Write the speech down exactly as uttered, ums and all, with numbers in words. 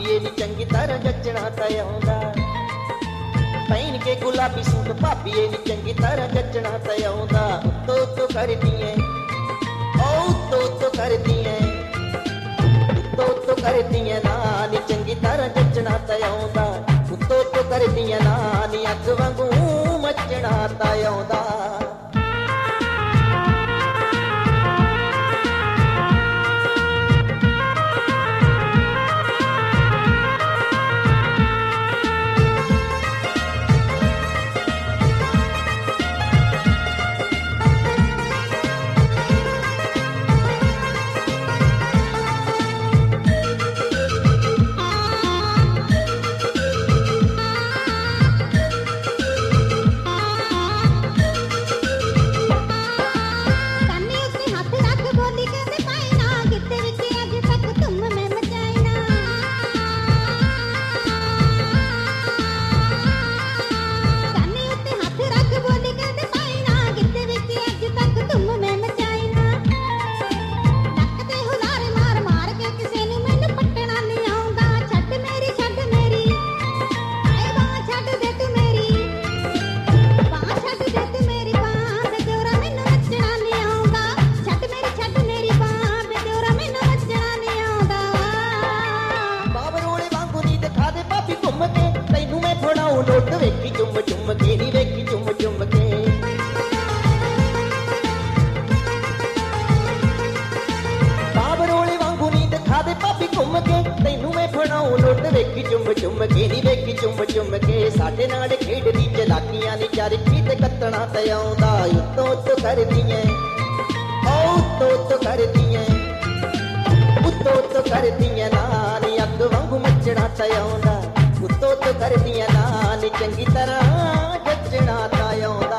ਭਾਬੀਏ ਨੀ ਚੰਗੀ ਤਰ੍ਹਾਂ ਜੱਜਣਾ ਤਾਂ ਆਉਂਦਾ। ਪਹਿਨ ਕੇ ਗੁਲਾਬੀ ਸੂਟ ਭਾਬੀਏ ਨੀ ਚੰਗੀ ਤਰ੍ਹਾਂ ਜੱਜਣਾ ਤਾਂ ਆਉਂਦਾ। ਉੱਤੋਂ ਉੱਤੋਂ ਕਰਦੀ ਐ ਓ ਉੱਤੋਂ ਉੱਤੋਂ ਕਰਦੀ ਐ ਉੱਤੋਂ ਉੱਤੋਂ ਕਰਦੀ ਐ ਨਾ ਨੀ ਚੰਗੀ ਤਰ੍ਹਾਂ ਜੱਜਣਾ ਤਾਂ ਆਉਂਦਾ। ਉੱਤੋਂ ਉੱਤੋਂ ਕਰਦੀ ਐ ਨਾ ਨੀ ਅੱਗ ਵਾਂਗੂ ਮੱਚਣਾ ਤਾਂ ਆਉਂਦਾ। ਨੋਟ ਵੇਖੀ ਚੁੰਮ ਚੁੰਮ ਕੇ ਨੀ ਵੇਖੀ ਚੁੰਮ ਚੁੰਮ ਕੇ ਬਾਬਰੋਲੇ ਵਾਂਗੂ ਨੀ ਦਿਖਾ ਦੇ ਭਾਬੀ ਘੁੰਮ ਕੇ ਤੈਨੂੰ ਮੈਂ ਫੜਾਉ ਨੋਟ ਵੇਖੀ ਚੁੰਮ ਚੁੰਮ ਕੇ ਨੀ ਵੇਖੀ ਚੁੰਮ ਚੁੰਮ ਕੇ। ਸਾਡੇ ਨਾਲ ਖੇਡਦੀ ਚਲਾਕੀਆਂ ਨੀ ਚਰਖੀ ਤੇ ਕੱਤਣਾ ਤੇ ਆਉਂਦਾ। ਉੱਤੋਂ ਉੱਤੋਂ ਕਰਦੀ ਐ ਓ ਉੱਤੋਂ ਉੱਤੋਂ ਕਰਦੀ ਐ ਉੱਤੋਂ ਉੱਤੋਂ ਕਰਦੀ ਐ ਨਾ ਨੀ ਅੱਗ ਵਾਂਗੂ ਮੱਚਣਾ ਤੇ ਆਉਂਦਾ। ਉੱਤੋਂ ਉੱਤੋਂ ਕਰਦੀਆਂ ਨਾ ਨੀ ਚੰਗੀ ਤਰ੍ਹਾਂ ਜੱਜਣਾ ਤਾਂ ਆਉਂਦਾ।